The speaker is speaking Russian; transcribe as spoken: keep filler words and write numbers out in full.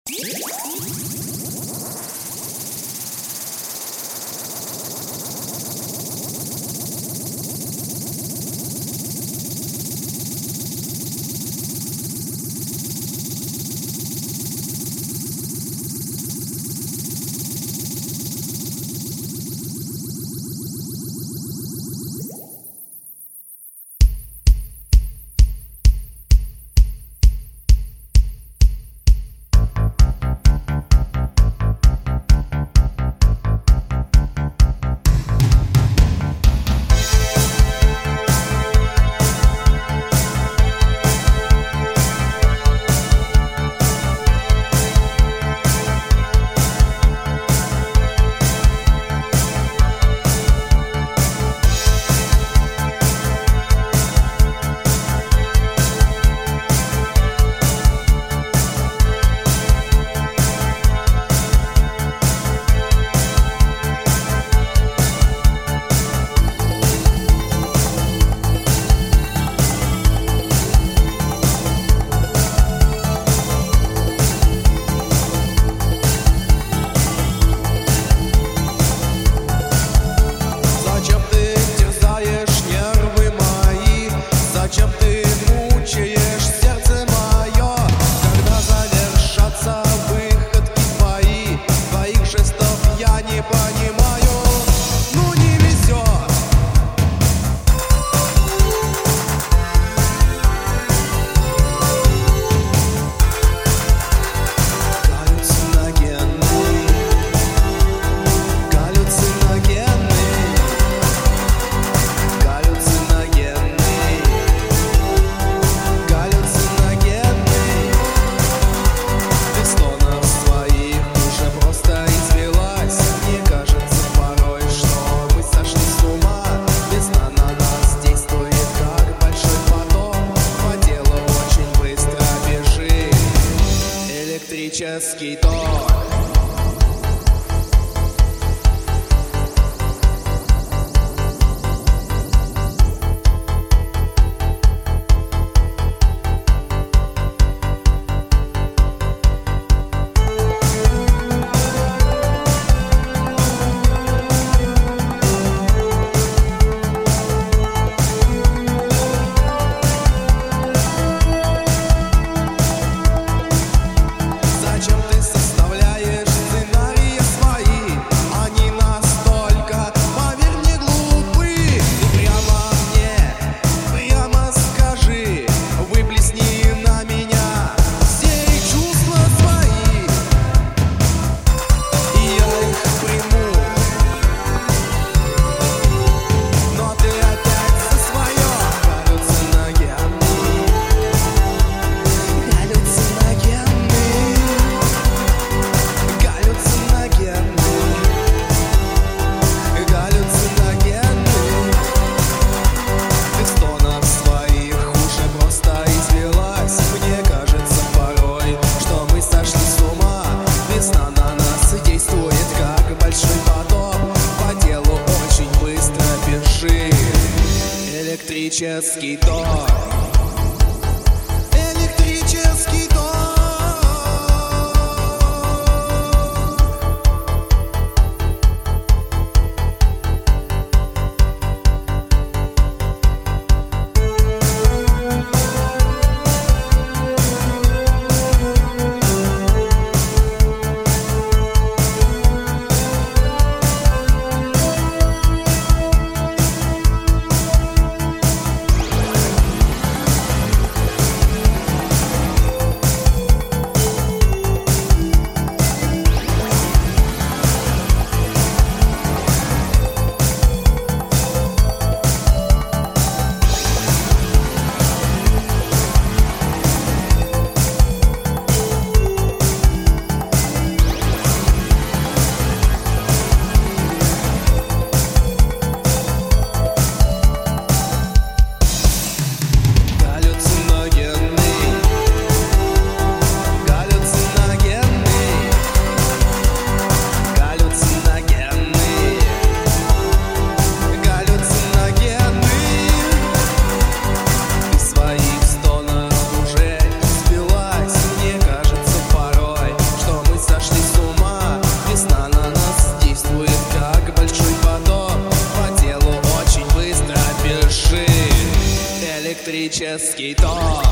Электрический ток. Зачем ты составляешь сценарии свои? Они настолько, поверь мне, глупы. Ты прямо мне, прямо скажи, выплесни на меня все чувства свои, и я их приму. Но ты опять за свое. Галлюциногенный, галлюциногенный, галлюциногенный, галлюциногенный. Ты в стонах своих уже просто извелась. Мне кажется порой, что мы сошли с ума. Весна на нас действует, как большой потоп. По делу очень быстро бежит электрический ток. Электрический ток. электрический ток.